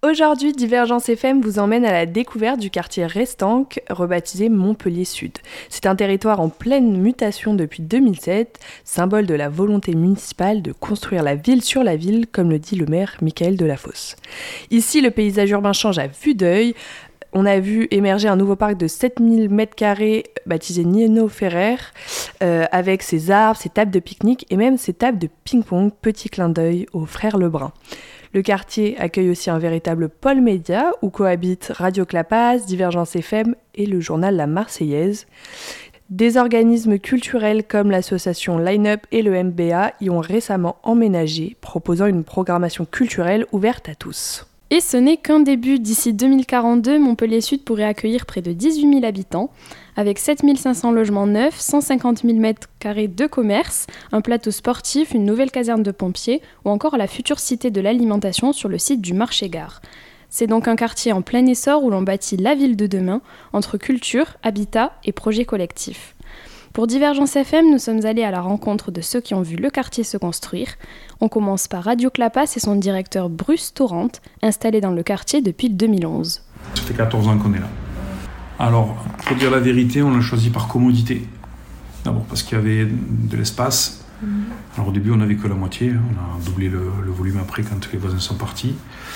Aujourd'hui, Divergence FM vous emmène à la découverte du quartier Restanque, rebaptisé Montpellier Sud. C'est un territoire en pleine mutation depuis 2007, symbole de la volonté municipale de construire la ville sur la ville, comme le dit le maire Michael Delafosse. Ici, le paysage urbain change à vue d'œil. On a vu émerger un nouveau parc de 7000 m² baptisé Nino Ferrer, avec ses arbres, ses tables de pique-nique et même ses tables de ping-pong, petit clin d'œil aux frères Lebrun. Le quartier accueille aussi un véritable pôle média où cohabitent Radio Clapas, Divergence FM et le journal La Marseillaise. Des organismes culturels comme l'association Line Up et le MBA y ont récemment emménagé, proposant une programmation culturelle ouverte à tous. Et ce n'est qu'un début. D'ici 2042, Montpellier Sud pourrait accueillir près de 18 000 habitants, avec 7 500 logements neufs, 150 000 m² de commerce, un plateau sportif, une nouvelle caserne de pompiers ou encore la future cité de l'alimentation sur le site du marché-gare. C'est donc un quartier en plein essor où l'on bâtit la ville de demain, entre culture, habitat et projets collectifs. Pour Divergence FM, nous sommes allés à la rencontre de ceux qui ont vu le quartier se construire. On commence par Radio Clapas et son directeur Bruce Torrente, installé dans le quartier depuis 2011. Ça fait 14 ans qu'on est là. Alors, pour dire la vérité, on l'a choisi par commodité. D'abord parce qu'il y avait de l'espace. Alors au début, on n'avait que la moitié. On a doublé le volume après quand les voisins sont partis.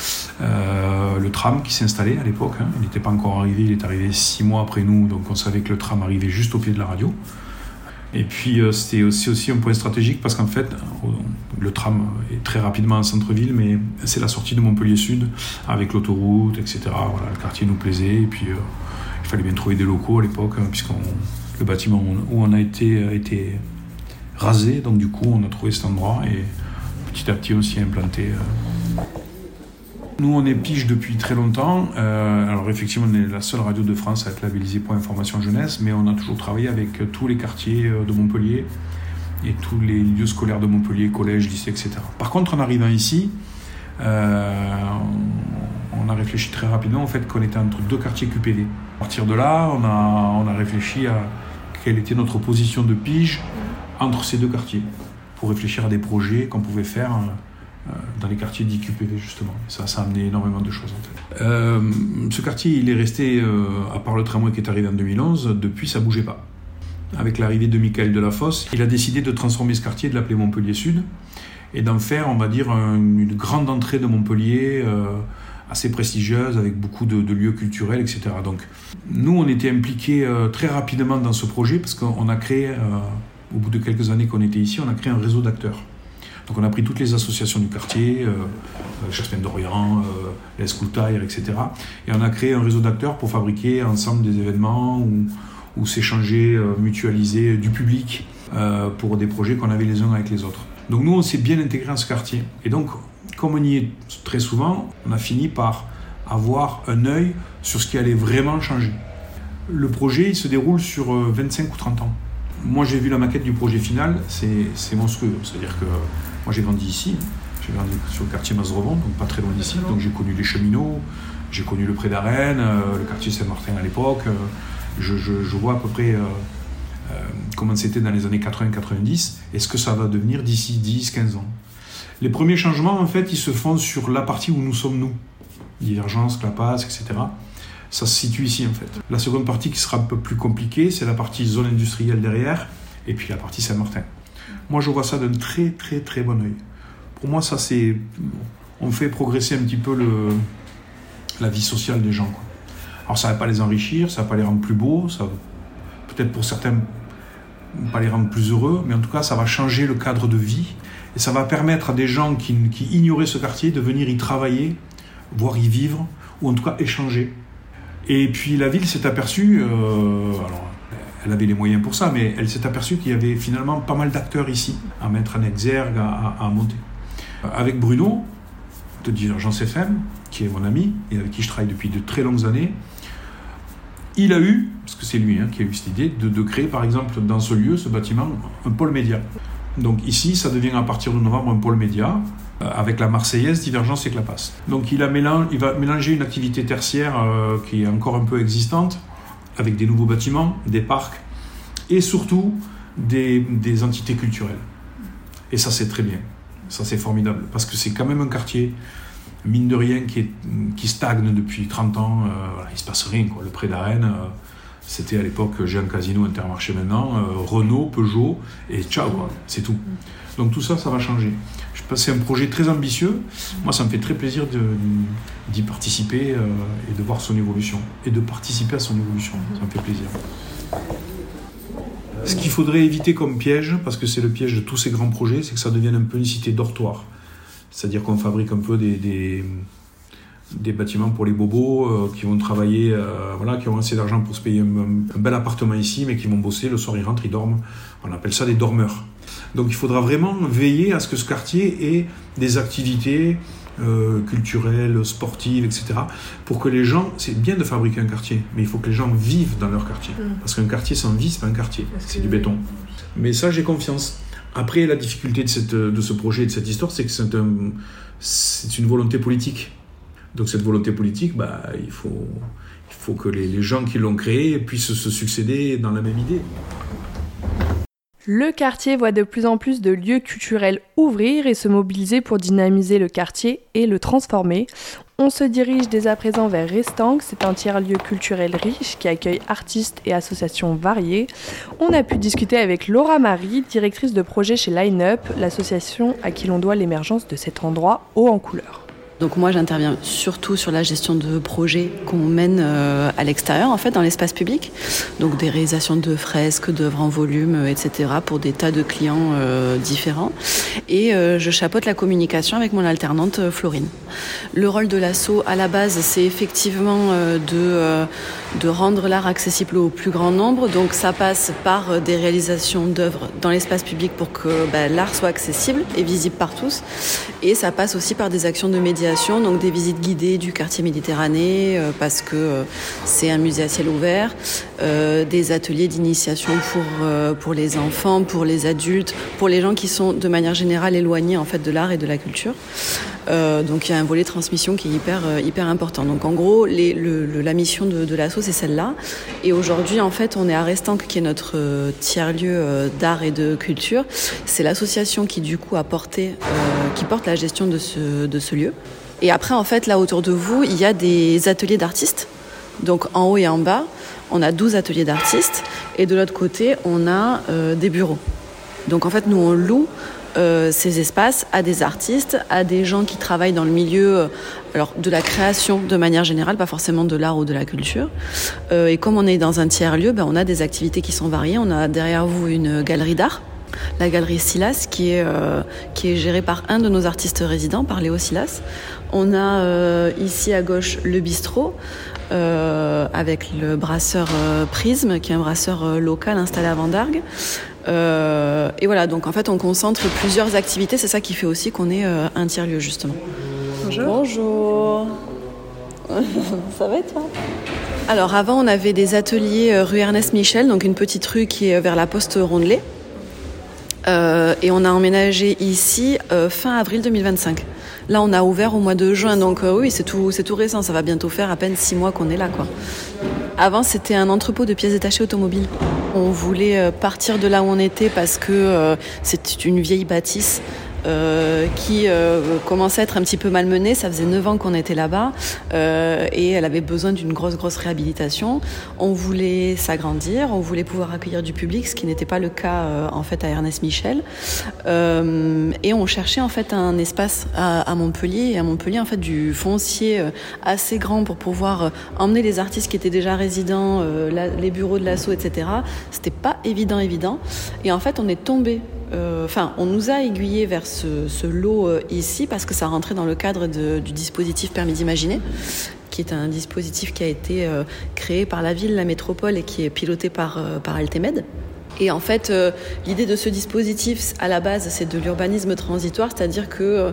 Le tram qui s'est installé à l'époque, il n'était pas encore arrivé. Il est arrivé 6 mois après nous, donc on savait que le tram arrivait juste au pied de la radio. Et puis c'était aussi un point stratégique parce qu'en fait, le tram est très rapidement en centre-ville, mais c'est la sortie de Montpellier Sud avec l'autoroute, etc. Voilà, le quartier nous plaisait et puis il fallait bien trouver des locaux à l'époque, puisque le bâtiment où on a été rasé, donc du coup on a trouvé cet endroit et petit à petit on s'y est implanté. Nous on est pige depuis très longtemps, alors effectivement on est la seule radio de France à être labellisée pour information jeunesse, mais on a toujours travaillé avec tous les quartiers de Montpellier et tous les lieux scolaires de Montpellier, collèges, lycées, etc. Par contre en arrivant ici, on a réfléchi très rapidement au fait qu'on était entre deux quartiers QPV. À partir de là, on a réfléchi à quelle était notre position de pige entre ces deux quartiers, pour réfléchir à des projets qu'on pouvait faire dans les quartiers dits QPV justement. Ça a amené énormément de choses en fait. Ce quartier, il est resté, à part le tramway qui est arrivé en 2011, depuis ça bougeait pas. Avec l'arrivée de Michael Delafosse, il a décidé de transformer ce quartier, de l'appeler Montpellier Sud, et d'en faire, on va dire, une grande entrée de Montpellier, assez prestigieuse, avec beaucoup de lieux culturels, etc. Donc, nous, on était impliqués très rapidement dans ce projet, parce qu'on a créé, au bout de quelques années qu'on était ici, on a créé un réseau d'acteurs. Donc on a pris toutes les associations du quartier, Jasmin d'Orient, l'Escoutaire, etc. Et on a créé un réseau d'acteurs pour fabriquer ensemble des événements ou s'échanger, mutualiser du public pour des projets qu'on avait les uns avec les autres. Donc nous, on s'est bien intégré dans ce quartier. Et donc, comme on y est très souvent, on a fini par avoir un œil sur ce qui allait vraiment changer. Le projet, il se déroule sur 25 ou 30 ans. Moi, j'ai vu la maquette du projet final, c'est monstrueux. C'est-à-dire que moi, j'ai grandi ici, j'ai grandi sur le quartier Mazrevon, donc pas très loin d'ici. Donc j'ai connu les cheminots, j'ai connu le Pré d'Arène, le quartier Saint-Martin à l'époque. Je vois à peu près comment c'était dans les années 80-90 et ce que ça va devenir d'ici 10-15 ans. Les premiers changements, en fait, ils se font sur la partie où nous sommes nous. Divergence, Clapas, etc. Ça se situe ici, en fait. La seconde partie qui sera un peu plus compliquée, c'est la partie zone industrielle derrière, et puis la partie Saint-Martin. Moi, je vois ça d'un très, très, très bon œil. Pour moi, ça, c'est... On fait progresser un petit peu la vie sociale des gens, quoi. Alors, ça ne va pas les enrichir, ça ne va pas les rendre plus beaux, ça va peut-être pour certains pas les rendre plus heureux, mais en tout cas, ça va changer le cadre de vie, et ça va permettre à des gens qui ignoraient ce quartier de venir y travailler, voire y vivre, ou en tout cas échanger. Et puis la ville s'est aperçue, alors elle avait les moyens pour ça, mais elle s'est aperçue qu'il y avait finalement pas mal d'acteurs ici, à mettre en exergue, à monter. Avec Bruno, de Divergence FM, qui est mon ami, et avec qui je travaille depuis de très longues années, il a eu, parce que c'est lui qui a eu cette idée, de créer par exemple dans ce lieu, ce bâtiment, un pôle média. Donc ici, ça devient à partir de novembre un pôle média, avec la Marseillaise, Divergence et Clapas. Donc il va mélanger une activité tertiaire qui est encore un peu existante, avec des nouveaux bâtiments, des parcs, et surtout des entités culturelles. Et ça, c'est très bien. Ça, c'est formidable, parce que c'est quand même un quartier mine de rien, qui stagne depuis 30 ans. Voilà, il ne se passe rien, quoi. Le pré d'Arène, c'était à l'époque Géant Casino, Intermarché maintenant, Renault, Peugeot, et ciao, quoi, c'est tout. Donc tout ça, ça va changer. Je pense que c'est un projet très ambitieux. Moi, ça me fait très plaisir d'y participer et de voir son évolution. Et de participer à son évolution, ça me fait plaisir. Ce qu'il faudrait éviter comme piège, parce que c'est le piège de tous ces grands projets, c'est que ça devienne un peu une cité dortoir. C'est-à-dire qu'on fabrique un peu des bâtiments pour les bobos qui vont travailler, qui ont assez d'argent pour se payer un bel appartement ici, mais qui vont bosser, le soir ils rentrent, ils dorment. On appelle ça des dormeurs. Donc il faudra vraiment veiller à ce que ce quartier ait des activités culturelles, sportives, etc. Pour que les gens, c'est bien de fabriquer un quartier, mais il faut que les gens vivent dans leur quartier. Parce qu'un quartier sans vie, c'est pas un quartier, c'est du béton. Mais ça, j'ai confiance. Après, la difficulté de ce projet et de cette histoire, c'est que c'est une volonté politique. Donc cette volonté politique, il faut que les gens qui l'ont créée puissent se succéder dans la même idée. Le quartier voit de plus en plus de lieux culturels ouvrir et se mobiliser pour dynamiser le quartier et le transformer. On se dirige dès à présent vers Restanques, c'est un tiers-lieu culturel riche qui accueille artistes et associations variées. On a pu discuter avec Laura Marie, directrice de projet chez Line Up, l'association à qui l'on doit l'émergence de cet endroit haut en couleurs. Donc moi j'interviens surtout sur la gestion de projets qu'on mène à l'extérieur, en fait, dans l'espace public. Donc des réalisations de fresques, d'œuvres en volume, etc. pour des tas de clients différents. Et je chapeaute la communication avec mon alternante Florine. Le rôle de l'asso à la base, c'est effectivement de rendre l'art accessible au plus grand nombre. Donc ça passe par des réalisations d'œuvres dans l'espace public pour que l'art soit accessible et visible par tous. Et ça passe aussi par des actions de médiation, donc des visites guidées du quartier Méditerranée, parce que c'est un musée à ciel ouvert, des ateliers d'initiation pour les enfants, pour les adultes, pour les gens qui sont de manière générale éloignés en fait de l'art et de la culture. Donc il y a un volet transmission qui est hyper important. Donc en gros, la mission de l'asso, c'est celle-là. Et aujourd'hui, en fait, on est à Restanques, qui est notre tiers-lieu d'art et de culture. C'est l'association qui du coup qui porte la gestion de ce lieu. Et après, en fait, là autour de vous, il y a des ateliers d'artistes. Donc en haut et en bas, on a 12 ateliers d'artistes. Et de l'autre côté, on a des bureaux. Donc en fait, nous, on loue ces espaces à des artistes, à des gens qui travaillent dans le milieu de la création de manière générale, pas forcément de l'art ou de la culture. Et comme on est dans un tiers-lieu, on a des activités qui sont variées. On a derrière vous une galerie d'art, la galerie Silas, qui est gérée par un de nos artistes résidents, par Léo Silas. On a ici à gauche le bistrot, avec le brasseur Prisme, qui est un brasseur local installé à Vendargues. Et voilà, donc en fait on concentre plusieurs activités, c'est ça qui fait aussi qu'on est un tiers-lieu justement. Bonjour. Bonjour. Ça va et toi ? Alors avant on avait des ateliers rue Ernest Michel, donc une petite rue qui est vers la poste Rondelet. Et on a emménagé ici fin avril 2025. Là, on a ouvert au mois de juin, donc oui, c'est tout récent. Ça va bientôt faire à peine 6 mois qu'on est là, quoi. Avant, c'était un entrepôt de pièces détachées automobiles. On voulait partir de là où on était parce que c'était une vieille bâtisse qui commençait à être un petit peu malmenée. Ça faisait 9 ans qu'on était là-bas et elle avait besoin d'une grosse réhabilitation. On voulait s'agrandir, on voulait pouvoir accueillir du public, ce qui n'était pas le cas en fait à Ernest Michel. Et on cherchait en fait un espace à Montpellier, et à Montpellier en fait du foncier assez grand pour pouvoir emmener les artistes qui étaient déjà résidents, les bureaux de l'asso, etc. C'était pas évident. Et en fait, on est tombé. On nous a aiguillés vers ce lot ici parce que ça rentrait dans le cadre du dispositif Permis d'imaginer, qui est un dispositif qui a été créé par la ville, la métropole, et qui est piloté par Altemed. Et en fait, l'idée de ce dispositif, à la base, c'est de l'urbanisme transitoire, c'est-à-dire que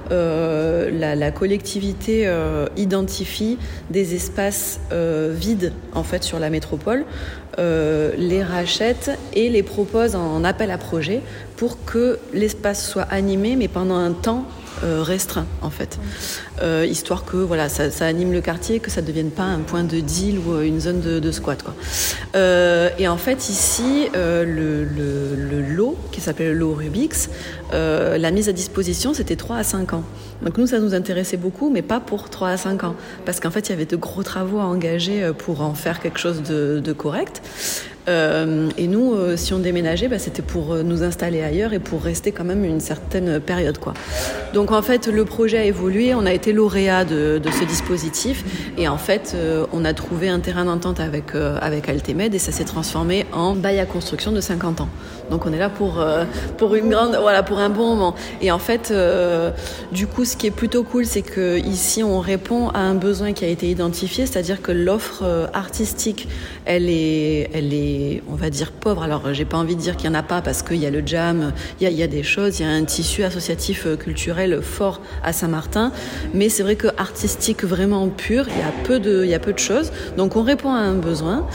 la collectivité identifie des espaces vides en fait sur la métropole, les rachète et les propose en appel à projet pour que l'espace soit animé, mais pendant un temps restreint en fait, histoire que voilà, ça anime le quartier, que ça ne devienne pas un point de deal ou une zone de squat, quoi. Et en fait ici, le lot qui s'appelle le lot Rubix, la mise à disposition c'était 3 à 5 ans. Donc nous ça nous intéressait beaucoup, mais pas pour 3 à 5 ans, parce qu'en fait il y avait de gros travaux à engager pour en faire quelque chose de correct. Et nous, si on déménageait, c'était pour nous installer ailleurs et pour rester quand même une certaine période, quoi. Donc en fait, le projet a évolué, on a été lauréat de ce dispositif et en fait, on a trouvé un terrain d'entente avec Altemed et ça s'est transformé en bail à construction de 50 ans. Donc on est là pour un bon moment. Et en fait, du coup, ce qui est plutôt cool, c'est que ici, on répond à un besoin qui a été identifié, c'est-à-dire que l'offre artistique, elle est, on va dire, pauvre. Alors, j'ai pas envie de dire qu'il y en a pas parce qu'il y a le jam, il y a des choses, il y a un tissu associatif culturel fort à Saint-Martin, mais c'est vrai que artistique vraiment pur, il y a peu de choses. Donc, on répond à un besoin.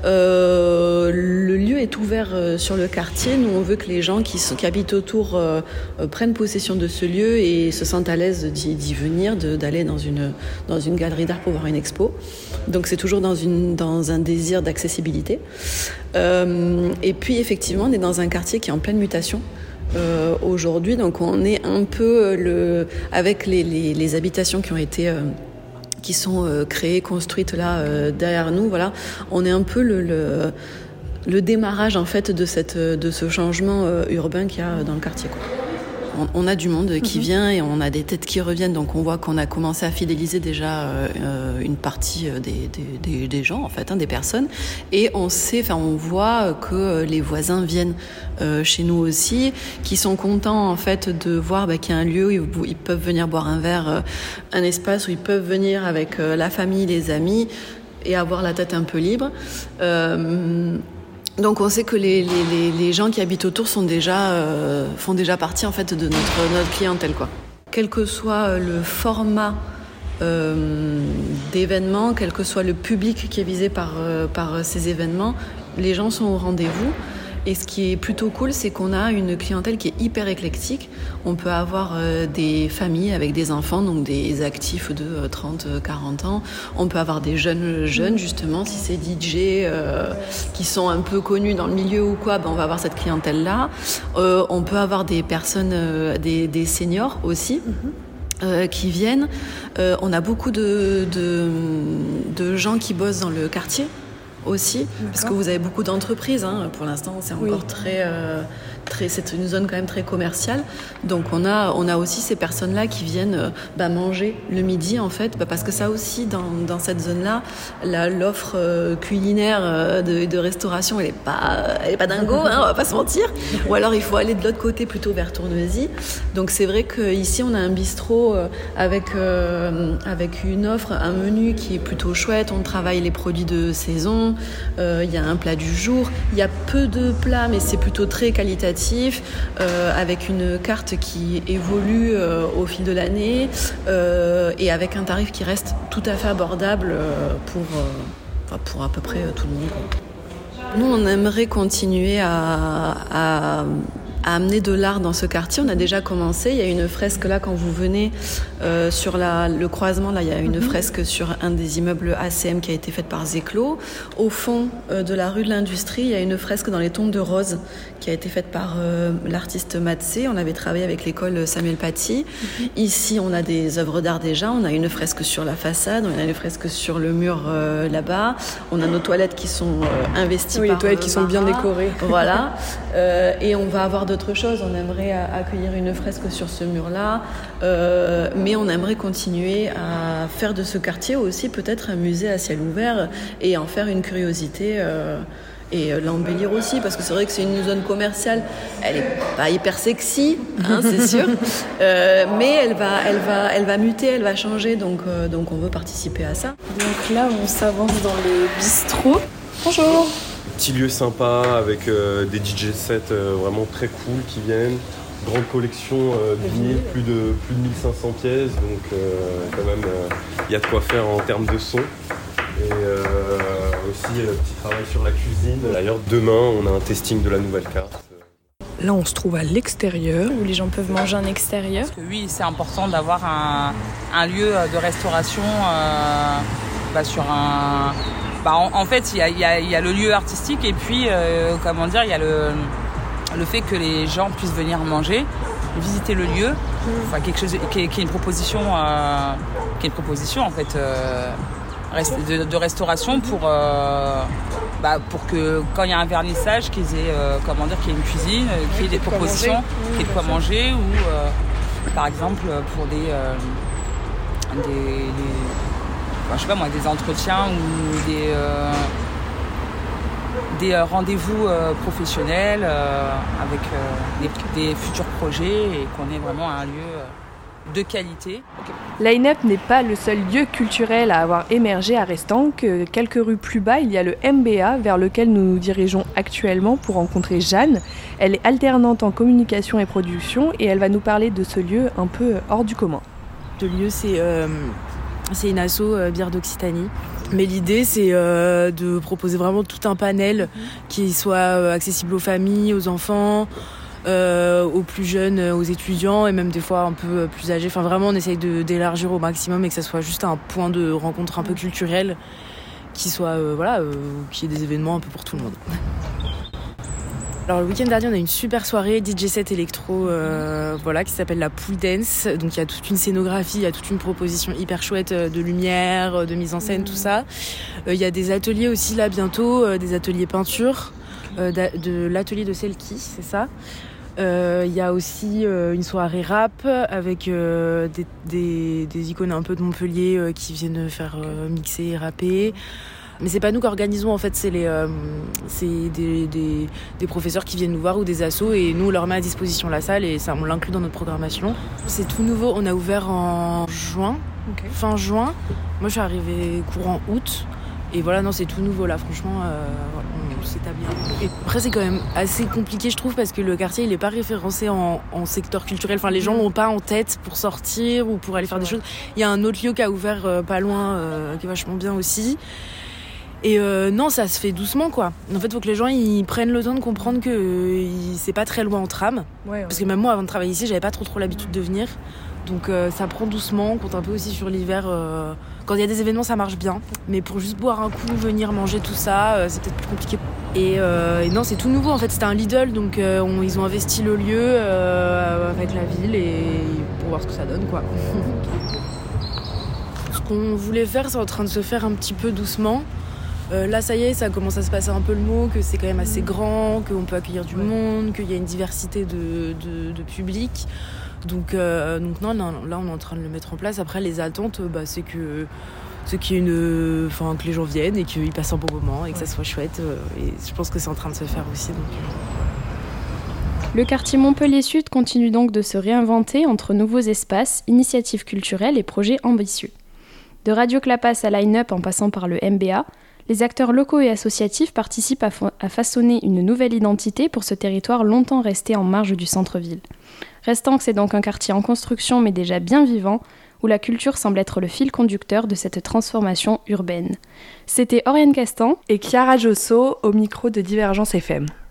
Le lieu est ouvert sur le quartier. Nous, on veut que les gens qui habitent autour prennent possession de ce lieu et se sentent à l'aise d'y venir, d'aller dans une galerie d'art pour voir une expo. Donc, c'est toujours dans un désir d'accessibilité. Et puis effectivement, on est dans un quartier qui est en pleine mutation aujourd'hui, donc on est un peu avec les habitations qui sont créées, construites là derrière nous. Voilà, on est un peu le démarrage en fait de ce changement urbain qu'il y a dans le quartier, quoi. On a du monde qui vient et on a des têtes qui reviennent, donc on voit qu'on a commencé à fidéliser déjà une partie des gens en fait, des personnes, et on voit que les voisins viennent chez nous aussi, qui sont contents en fait de voir qu'il y a un lieu où ils peuvent venir boire un verre, un espace où ils peuvent venir avec la famille, les amis et avoir la tête un peu libre. Donc on sait que les gens qui habitent autour font déjà partie en fait de notre clientèle, quoi. Quel que soit le format d'événement, quel que soit le public qui est visé par ces événements, les gens sont au rendez-vous. Et ce qui est plutôt cool, c'est qu'on a une clientèle qui est hyper éclectique. On peut avoir des familles avec des enfants, donc des actifs de 30-40 ans. On peut avoir des jeunes justement, si c'est DJ qui sont un peu connus dans le milieu ou quoi, on va avoir cette clientèle-là. On peut avoir des personnes, des seniors aussi. Qui viennent. On a beaucoup de gens qui bossent dans le quartier aussi, parce que vous avez beaucoup d'entreprises, pour l'instant c'est encore très c'est une zone quand même très commerciale, donc on a aussi ces personnes-là qui viennent manger le midi en fait, parce que ça aussi dans cette zone-là, l'offre culinaire de restauration elle est pas dingo, on va pas se mentir, ou alors il faut aller de l'autre côté plutôt vers Tournezy. Donc c'est vrai qu'ici on a un bistrot avec une offre, un menu qui est plutôt chouette, on travaille les produits de saison, il y a un plat du jour, il y a peu de plats mais c'est plutôt très qualitatif, avec une carte qui évolue au fil de l'année et avec un tarif qui reste tout à fait abordable pour à peu près tout le monde. Nous, on aimerait continuer à amener de l'art dans ce quartier. On a déjà commencé. Il y a une fresque là quand vous venez sur le croisement. Là, il y a une fresque sur un des immeubles ACM qui a été faite par Zeclo. Au fond de la rue de l'Industrie, il y a une fresque dans les tons de rose qui a été faite par l'artiste Matsé. On avait travaillé avec l'école Samuel Paty. Ici, on a des œuvres d'art déjà. On a une fresque sur la façade. On a une fresque sur le mur là-bas. On a nos toilettes qui sont investies par les toilettes qui sont bien décorées. Voilà. Et on va avoir d'autres choses. On aimerait accueillir une fresque sur ce mur-là, mais on aimerait continuer à faire de ce quartier aussi peut-être un musée à ciel ouvert et en faire une curiosité et l'embellir aussi, parce que c'est vrai que c'est une zone commerciale, elle est pas hyper sexy, c'est sûr, mais elle va muter, elle va changer, donc on veut participer à ça. Donc là, on s'avance dans le bistrot. Bonjour. Petit lieu sympa avec des DJ sets vraiment très cool qui viennent. Grande collection de vinyles, plus de 1500 pièces, donc quand même il y a de quoi faire en termes de son. Et aussi petit travail sur la cuisine. D'ailleurs demain on a un testing de la nouvelle carte. Là, on se trouve à l'extérieur. Où les gens peuvent manger en extérieur. Parce que oui, c'est important d'avoir un lieu de restauration sur un... en fait, il y a le lieu artistique et puis, il y a le fait que les gens puissent venir manger, visiter le lieu. Enfin, quelque chose qui est une proposition, en fait, de restauration pour que quand il y a un vernissage, qu'il y ait une cuisine, qu'il y ait des propositions, qu'il y ait de quoi manger, ou par exemple pour des entretiens ou des rendez-vous professionnels avec des futurs projets et qu'on ait vraiment un lieu de qualité. Line-Up n'est pas le seul lieu culturel à avoir émergé à Restanques. Quelques rues plus bas, il y a le MBA vers lequel nous nous dirigeons actuellement pour rencontrer Jeanne. Elle est alternante en communication et production et elle va nous parler de ce lieu un peu hors du commun. Ce lieu, c'est une asso bière d'Occitanie. Mais l'idée, c'est de proposer vraiment tout un panel qui soit accessible aux familles, aux enfants, aux plus jeunes, aux étudiants et même des fois un peu plus âgés. Enfin, vraiment, on essaye d'élargir au maximum et que ça soit juste un point de rencontre un peu culturel, qui soit, qu'il y ait des événements un peu pour tout le monde. Alors le week-end dernier, on a une super soirée DJ set électro qui s'appelle la Pool Dance. Donc il y a toute une scénographie, il y a toute une proposition hyper chouette de lumière, de mise en scène, tout ça. Il y a des ateliers aussi là bientôt, des ateliers peinture, de l'atelier de Selki, c'est ça. Il y a aussi une soirée rap avec des icônes un peu de Montpellier qui viennent faire mixer et rapper. Mais c'est pas nous qui organisons, en fait, c'est des professeurs qui viennent nous voir ou des assos et nous on leur met à disposition la salle et ça on l'inclut dans notre programmation. C'est tout nouveau, on a ouvert en juin, fin juin. Moi je suis arrivée courant août et voilà, non c'est tout nouveau là, franchement on s'établit. Et après c'est quand même assez compliqué je trouve parce que le quartier il est pas référencé en secteur culturel, enfin les gens l'ont pas en tête pour sortir ou pour aller faire des choses. Il y a un autre lieu qui a ouvert pas loin qui est vachement bien aussi. Et non, ça se fait doucement, quoi. En fait, il faut que les gens ils prennent le temps de comprendre que c'est pas très loin en tram. Ouais. Parce que même moi, avant de travailler ici, j'avais pas trop l'habitude de venir. Donc ça prend doucement, on compte un peu aussi sur l'hiver. Quand il y a des événements, ça marche bien. Mais pour juste boire un coup, venir manger tout ça, c'est peut-être plus compliqué. Et non, c'est tout nouveau, en fait. C'était un Lidl, donc ils ont investi le lieu avec la ville et pour voir ce que ça donne, quoi. Ce qu'on voulait faire, c'est en train de se faire un petit peu doucement. Là, ça y est, ça commence à se passer un peu le mot, que c'est quand même assez grand, qu'on peut accueillir du monde, qu'il y a une diversité de public. Donc non, là, on est en train de le mettre en place. Après, les attentes, c'est que les gens viennent et qu'ils passent un bon moment et que ça soit chouette. Et je pense que c'est en train de se faire aussi. Donc. Le quartier Montpellier Sud continue donc de se réinventer entre nouveaux espaces, initiatives culturelles et projets ambitieux. De Radio Clapas à Line-Up en passant par le MBA, les acteurs locaux et associatifs participent à façonner une nouvelle identité pour ce territoire longtemps resté en marge du centre-ville. Restanques, c'est donc un quartier en construction mais déjà bien vivant, où la culture semble être le fil conducteur de cette transformation urbaine. C'était Oriane Castan et Chiara Josso au micro de Divergence FM.